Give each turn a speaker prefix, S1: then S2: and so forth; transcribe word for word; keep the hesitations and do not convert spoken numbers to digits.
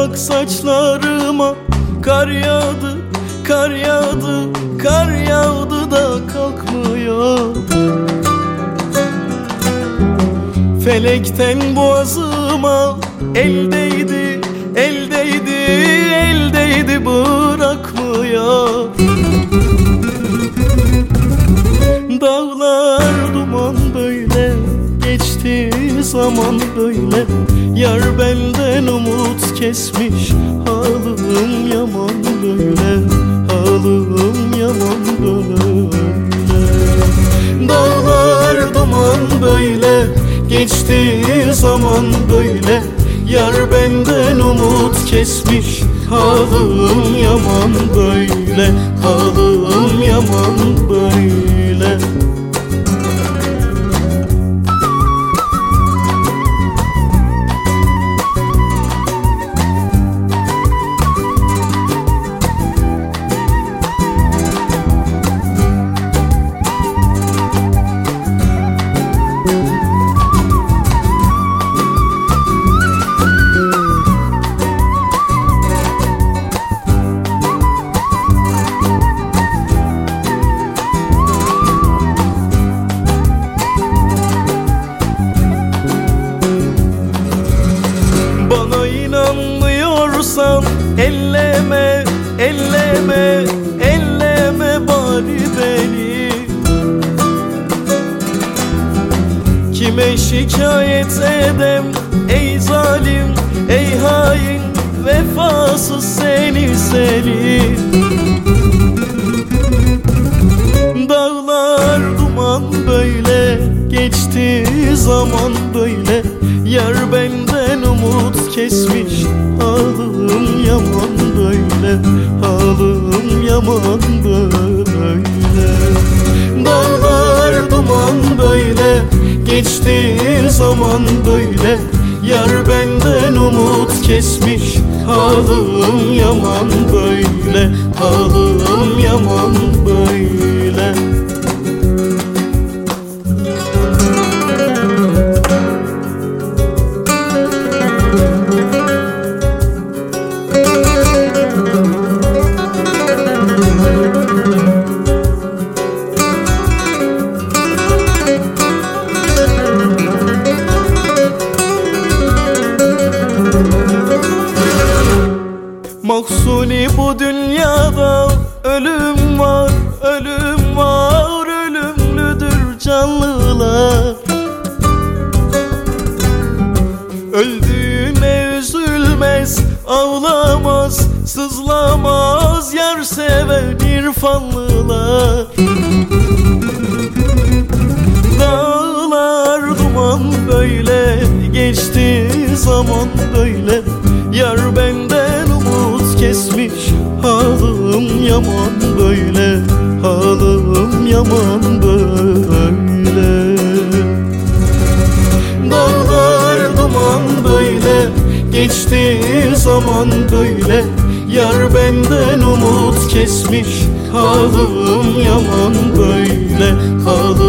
S1: Ak saçlarıma kar yağdı, kar yağdı, kar yağdı da kalkmıyor. Felekten boğazıma el değdi, el değdi, el değdi bırakmıyor. Dağlar duman böyle, geçti zaman böyle. Yar benden umut kesmiş, halim yaman böyle, halim yaman böyle. Dağlar duman böyle, geçti zaman böyle. Yar benden umut kesmiş, halim yaman böyle, halim yaman böyle. İnanmıyorsan elleme, elleme, elleme bari beni. Kime şikayet edem ey zalim, ey hain, vefasız seni seni. Dağlar duman böyle, geçti zaman böyle. Yar benden umut kesmiş, halim yaman böyle, halim yaman böyle. Dağlar duman böyle, geçti zaman böyle. Yar benden umut kesmiş, halim yaman böyle, halim yaman böyle. Mahsuni bu dünyada ölüm var, ölüm var, ölümlüdür canlılar. Öldüğüne üzülmez, ağlamaz, sızlamaz, yar seven irfanlılar. Dağlar duman böyle, geçti zaman böyle. Yar benden umut kesmiş, halim yaman böyle, halim yaman böyle. Dağlar duman böyle, geçti zaman böyle. Yar benden umut kesmiş, halim yaman böyle, halim